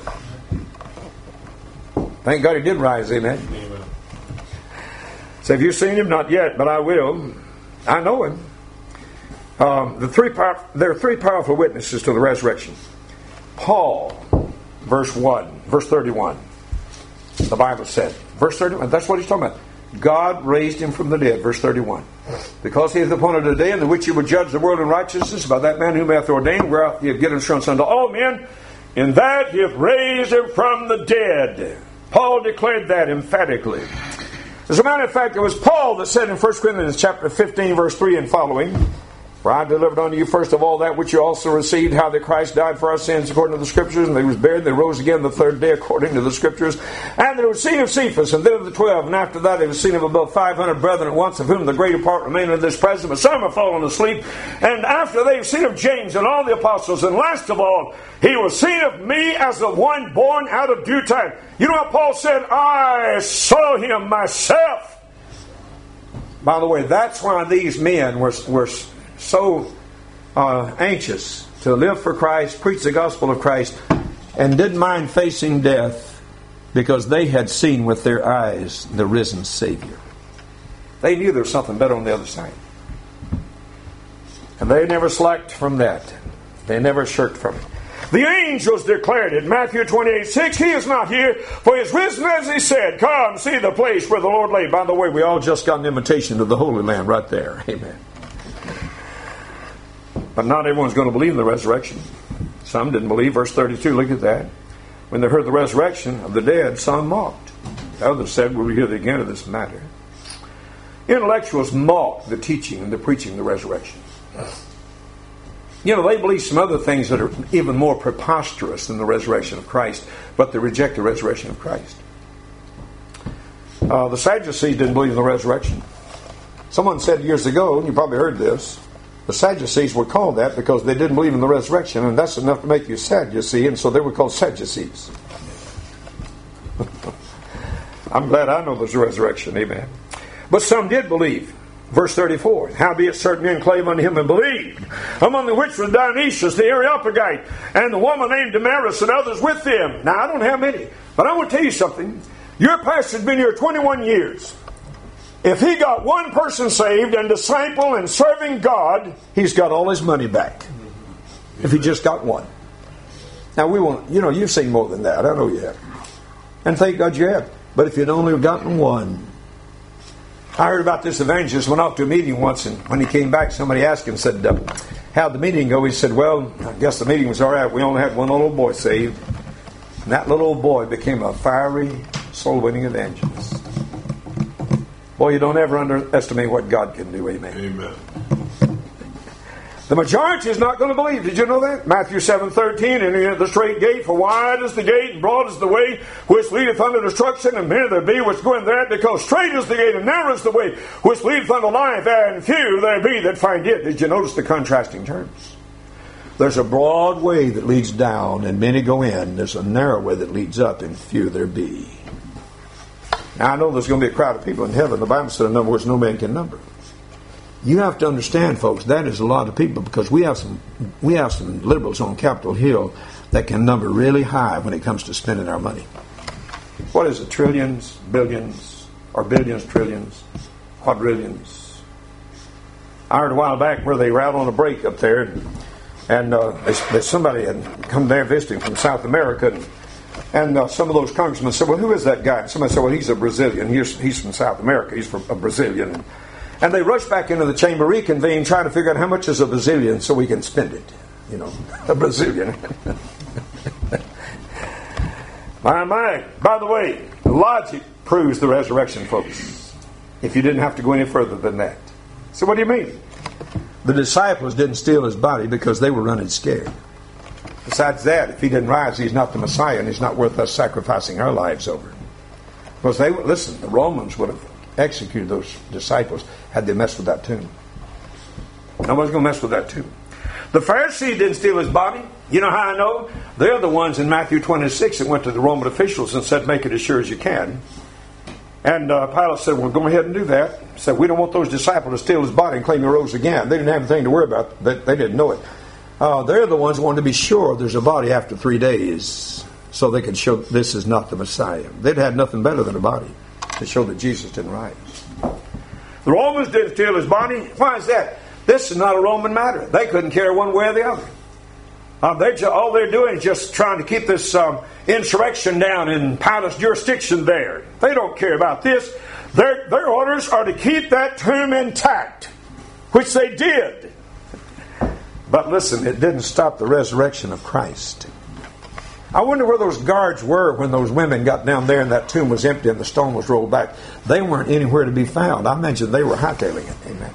B: Thank God he did rise, amen. Amen. So have you seen him? Not yet, but I will. I know him. There are three powerful witnesses to the resurrection. Paul, verse 31. The Bible said. Verse 31, that's what he's talking about. God raised him from the dead, verse 31. Because he hath appointed a day in the which he would judge the world in righteousness by that man whom he hath ordained, whereof he hath given assurance unto all men, in that he hath raised him from the dead. Paul declared that emphatically. As a matter of fact, it was Paul that said in 1 Corinthians chapter 15, verse 3 and following, For I delivered unto you first of all that which you also received, how that Christ died for our sins according to the Scriptures, and that he was buried, and they rose again the third day according to the Scriptures, and that it was seen of Cephas, and then of the 12, and after that it was seen of above 500 brethren at once, of whom the greater part remain in this present, but some have fallen asleep. And after they have seen of James and all the apostles, and last of all, he was seen of me as the one born out of due time. You know what Paul said? I saw him myself. By the way, that's why these men were so anxious to live for Christ, preach the gospel of Christ, and didn't mind facing death, because they had seen with their eyes the risen Savior. They knew there was something better on the other side. And they never slacked from that. They never shirked from it. The angels declared it. Matthew 28:6, he is not here, for he is risen as he said. Come, see the place where the Lord lay. By the way, we all just got an invitation to the Holy Land right there. Amen. But not everyone's going to believe in the resurrection. Some didn't believe. Verse 32, look at that. When they heard the resurrection of the dead, some mocked. Others said, will we hear again of this matter? Intellectuals mock the teaching and the preaching of the resurrection. You know, they believe some other things that are even more preposterous than the resurrection of Christ, but they reject the resurrection of Christ. The Sadducees didn't believe in the resurrection. Someone said years ago, and you probably heard this, the Sadducees were called that because they didn't believe in the resurrection, and that's enough to make you sad, you see, and so they were called Sadducees. I'm glad I know there's a resurrection, amen. But some did believe. Verse 34, howbeit certain men clave unto him and believed, among the which was Dionysius the Areopagite, and the woman named Damaris, and others with them. Now, I don't have many, but I want to tell you something. Your pastor's been here 21 years. If he got one person saved and disciple and serving God, he's got all his money back. If he just got one. Now we want, you've seen more than that. I know you have. And thank God you have. But if you'd only gotten one. I heard about this evangelist, went off to a meeting once, and when he came back, somebody asked him, said, how'd the meeting go? He said, well, I guess the meeting was all right. We only had one little boy saved. And that little old boy became a fiery, soul-winning evangelist. Boy, you don't ever underestimate what God can do. Amen.
C: Amen.
B: The majority is not going to believe. Did you know that? Matthew 7:13, entering into the straight gate, for wide is the gate, and broad is the way, which leadeth unto destruction, and many there be which go in there, because straight is the gate, and narrow is the way, which leadeth unto life, and few there be that find it. Did you notice the contrasting terms? There's a broad way that leads down, and many go in. There's a narrow way that leads up, and few there be. Now, I know there's going to be a crowd of people in heaven. The Bible said a number which no man can number. You have to understand, folks, that is a lot of people, because we have some liberals on Capitol Hill that can number really high when it comes to spending our money. What is it? Trillions, billions, or billions, trillions, quadrillions. I heard a while back where they were out on a break up there, and somebody had come there visiting from South America, and some of those congressmen said, well, who is that guy? And somebody said, well, he's a Brazilian. He's from South America. He's from a Brazilian. And they rushed back into the chamber, reconvened, trying to figure out how much is a Brazilian so we can spend it. A Brazilian. My. By the way, logic proves the resurrection, folks. If you didn't have to go any further than that. So what do you mean? The disciples didn't steal his body because they were running scared. Besides that, if he didn't rise, he's not the Messiah, and he's not worth us sacrificing our lives over. Because the Romans would have executed those disciples had they messed with that tomb. Nobody's going to mess with that tomb. The Pharisee didn't steal his body. You know how I know? They're the ones in Matthew 26 that went to the Roman officials and said, make it as sure as you can. And Pilate said, well, go ahead and do that. He said, we don't want those disciples to steal his body and claim he rose again. They didn't have anything to worry about. They didn't know it. They're the ones who wanted to be sure there's a body after 3 days so they could show this is not the Messiah. They'd had nothing better than a body to show that Jesus didn't rise. The Romans didn't steal his body. Why is that? This is not a Roman matter. They couldn't care one way or the other. All they're doing is just trying to keep this insurrection down in Pilate's jurisdiction there. They don't care about this. Their orders are to keep that tomb intact, which they did. But listen, it didn't stop the resurrection of Christ. I wonder where those guards were when those women got down there and that tomb was empty and the stone was rolled back. They weren't anywhere to be found. I mentioned they were hightailing it. Amen.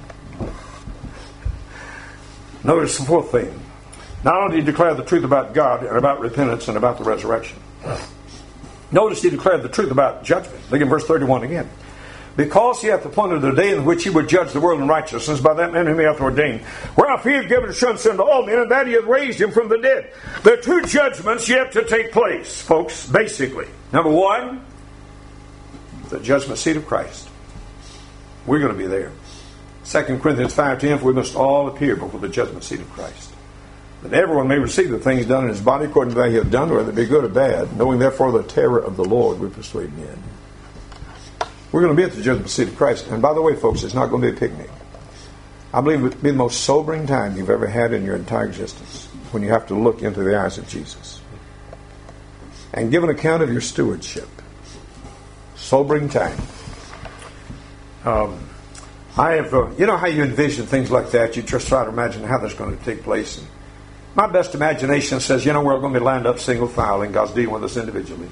B: Notice the fourth thing. Not only did he declare the truth about God and about repentance and about the resurrection. Notice he declared the truth about judgment. Look in verse 31 again. Because he hath appointed the day in which he would judge the world in righteousness by that man whom he hath ordained. Whereof he hath given assurance unto all men, and that he hath raised him from the dead. There are two judgments yet to take place, folks, basically. Number one, the judgment seat of Christ. We're going to be there. 2 Corinthians 5:10, for we must all appear before the judgment seat of Christ. That everyone may receive the things done in his body according to that he hath done, whether it be good or bad, knowing therefore the terror of the Lord we persuade men. We're going to be at the judgment seat of Christ. And by the way, folks, it's not going to be a picnic. I believe it will be the most sobering time you've ever had in your entire existence, when you have to look into the eyes of Jesus and give an account of your stewardship. Sobering time. You know how you envision things like that? You just try to imagine how that's going to take place. And my best imagination says, we're going to be lined up single file and God's dealing with us individually.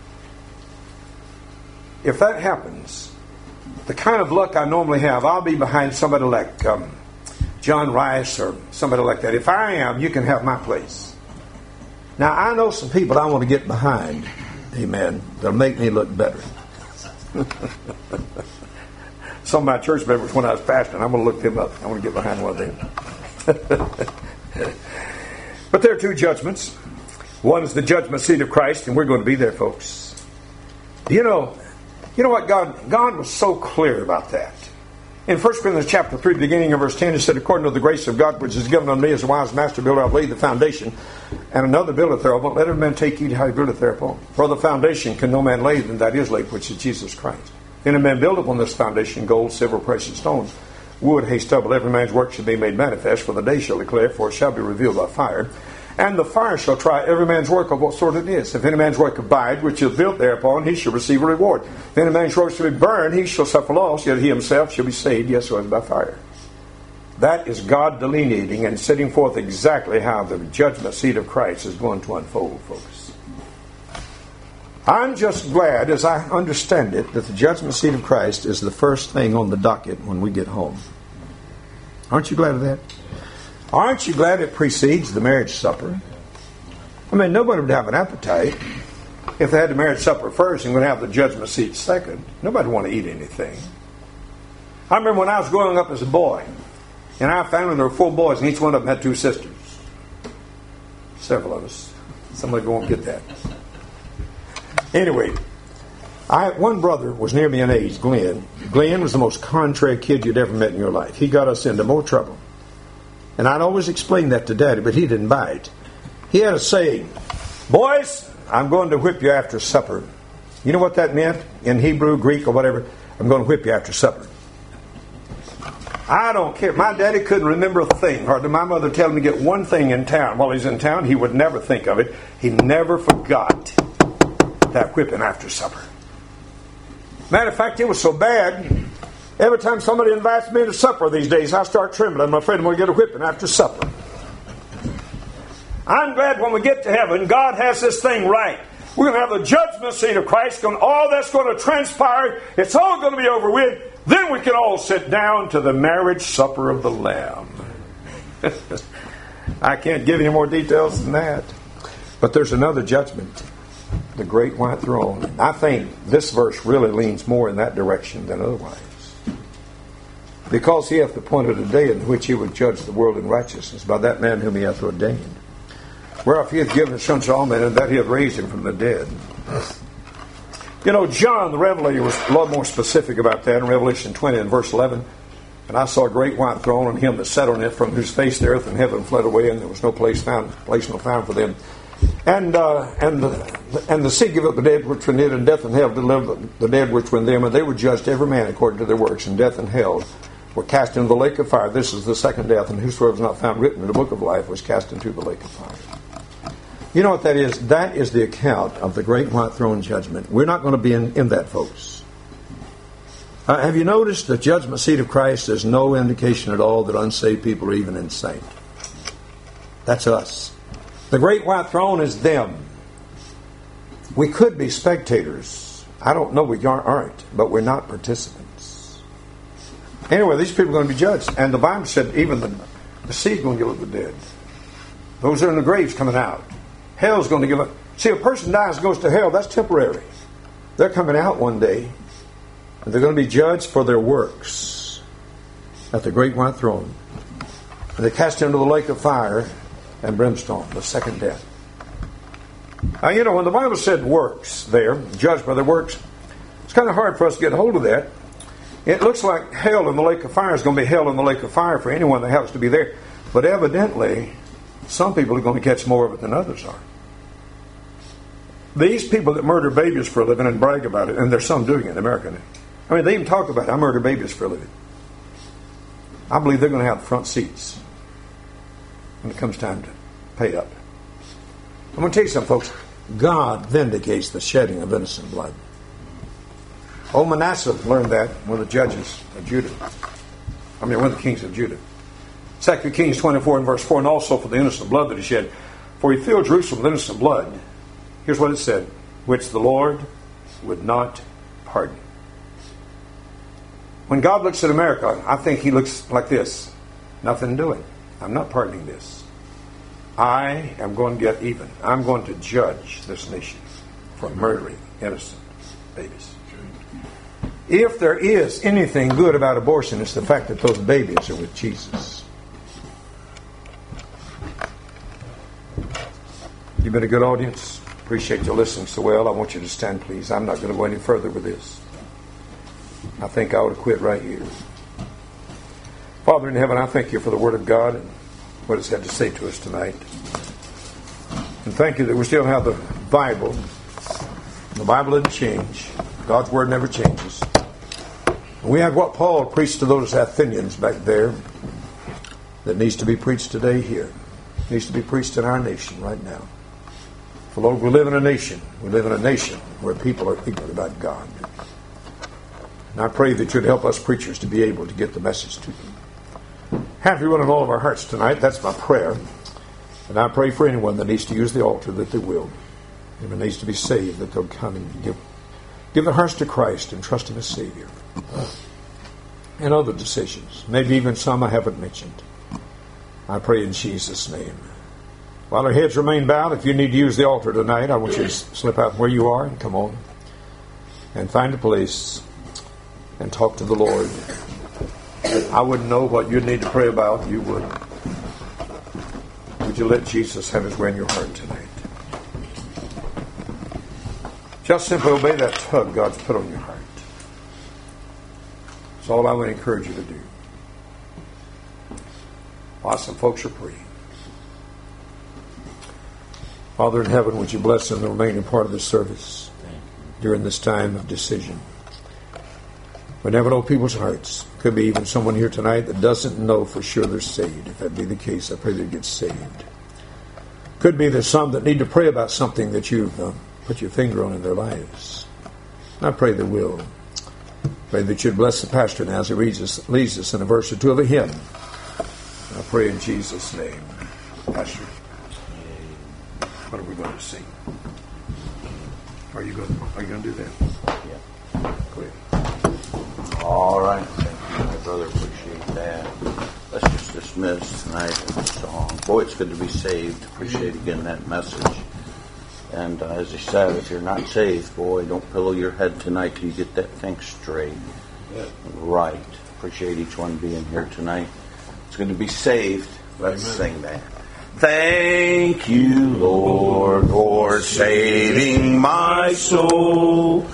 B: If that happens, the kind of luck I normally have, I'll be behind somebody like John Rice or somebody like that. If I am, you can have my place. Now, I know some people I want to get behind, amen, that'll make me look better. Some of my church members, when I was pastoring, I'm going to look them up. I want to get behind one of them. But there are two judgments. One is the judgment seat of Christ, and we're going to be there, folks. You know what? God was so clear about that. In 1 Corinthians chapter 3, beginning of verse 10, it said, according to the grace of God which is given unto me as a wise master builder, I've laid the foundation, and another buildeth thereupon. Let every man take heed how he buildeth thereupon. For the foundation can no man lay than that is laid, which is Jesus Christ. Any man build upon this foundation, gold, silver, precious stones, wood, hay, stubble, every man's work shall be made manifest, for the day shall declare, for it shall be revealed by fire. And the fire shall try every man's work of what sort it is. If any man's work abide, which is built thereupon, he shall receive a reward. If any man's work shall be burned, he shall suffer loss, yet he himself shall be saved, yes, so as by fire. That is God delineating and setting forth exactly how the judgment seat of Christ is going to unfold, folks. I'm just glad, as I understand it, that the judgment seat of Christ is the first thing on the docket when we get home. Aren't you glad of that? Aren't you glad it precedes the marriage supper? I mean, nobody would have an appetite if they had the marriage supper first and would have the judgment seat second. Nobody would want to eat anything. I remember when I was growing up as a boy, in our family there were 4 boys, and each one of them had 2 sisters. Several of us. Somebody won't get that. Anyway, one brother was near me in age, Glenn. Glenn was the most contrary kid you'd ever met in your life. He got us into more trouble. And I'd always explain that to Daddy, but he didn't buy it. He had a saying, "Boys, I'm going to whip you after supper." You know what that meant in Hebrew, Greek, or whatever? I'm going to whip you after supper. I don't care. My daddy couldn't remember a thing. Hardly my mother tell him to get one thing in town. While he's in town, he would never think of it. He never forgot that whipping after supper. Matter of fact, it was so bad, every time somebody invites me to supper these days, I start trembling. I'm afraid I'm going to get a whipping after supper. I'm glad when we get to heaven, God has this thing right. We're going to have the judgment seat of Christ. All that's going to transpire, it's all going to be over with. Then we can all sit down to the marriage supper of the Lamb. I can't give any more details than that. But there's another judgment. The great white throne. I think this verse really leans more in that direction than otherwise. Because he hath appointed a day in which he would judge the world in righteousness by that man whom he hath ordained. Whereof he hath given assurance to all men, and that he hath raised him from the dead. You know, John the Revelator was a lot more specific about that in Revelation 20 and verse 11. And I saw a great white throne, and him that sat on it, from whose face the earth and heaven fled away, and there was no place no found for them. And the sea gave up the dead which were in it, and death and hell delivered the dead which were in them, and they were judged every man according to their works, and death and hell were cast into the lake of fire. This is the second death, and whosoever was not found written in the book of life was cast into the lake of fire. You know what that is? That is the account of the great white throne judgment. We're not going to be in that, folks. Have you noticed the judgment seat of Christ? There's no indication at all that unsaved people are even insane. That's us. The great white throne is them. We could be spectators. I don't know, we aren't, but we're not participants. Anyway, these people are going to be judged. And the Bible said even the sea is going to give up the dead. Those are in the graves coming out. Hell's going to give up. See, a person dies and goes to hell, that's temporary. They're coming out one day, and they're going to be judged for their works at the great white throne. And they cast into the lake of fire and brimstone, the second death. Now, you know, when the Bible said works there, judged by their works, it's kind of hard for us to get hold of that. It looks like hell in the lake of fire is going to be hell in the lake of fire for anyone that happens to be there. But evidently, some people are going to catch more of it than others are. These people that murder babies for a living and brag about it, and there's some doing it in America now. I mean, they even talk about it. I murder babies for a living. I believe they're going to have front seats when it comes time to pay up. I'm going to tell you something, folks. God vindicates the shedding of innocent blood. Old Manasseh learned that, one of the judges of Judah. One of the kings of Judah. 2 Kings 24 and verse 4, and also for the innocent blood that he shed. For he filled Jerusalem with innocent blood. Here's what it said, which the Lord would not pardon. When God looks at America, I think he looks like this. Nothing doing. I'm not pardoning this. I am going to get even. I'm going to judge this nation for murdering innocent babies. If there is anything good about abortion, it's the fact that those babies are with Jesus. You've been a good audience. Appreciate you listening so well. I want you to stand, please. I'm not going to go any further with this. I think I ought to quit right here. Father in heaven, I thank you for the Word of God and what it's had to say to us tonight. And thank you that we still have the Bible. The Bible didn't change. God's Word never changes. We have what Paul preached to those Athenians back there that needs to be preached today here. It needs to be preached in our nation right now. For Lord, we live in a nation. We live in a nation where people are ignorant about God. And I pray that you'd help us preachers to be able to get the message to them. Have you run in all of our hearts tonight? That's my prayer. And I pray for anyone that needs to use the altar that they will. Anyone needs to be saved, that they'll come and give their hearts to Christ and trust Him as Savior. And other decisions, maybe even some I haven't mentioned. I pray in Jesus' name. While our heads remain bowed, if you need to use the altar tonight, I want you to slip out where you are and come on and find a place and talk to the Lord. I wouldn't know what you'd need to pray about. You would. Would you let Jesus have His way in your heart tonight? Just simply obey that tug God's put on your heart. That's all I would encourage you to do. While some folks are praying. Father in heaven, would you bless them the remaining part of the service during this time of decision? We never know people's hearts. Could be even someone here tonight that doesn't know for sure they're saved. If that be the case, I pray they get saved. Could be there's some that need to pray about something that you've put your finger on in their lives. I pray they will. Pray that you'd bless the pastor now as he leads us in a verse or two of a hymn. I pray in Jesus' name. Pastor, what are we going to sing? Are you going to do that?
A: Yeah.
B: Go ahead.
A: All right. Thank you, my brother. Appreciate that. Let's just dismiss tonight with a song. Boy, it's good to be saved. Appreciate again that message. And as he said, if you're not saved, boy, don't pillow your head tonight till you get that thing straight. Right. Appreciate each one being here tonight. It's good to be saved. Let's sing that. Thank you, Lord, for saving my soul.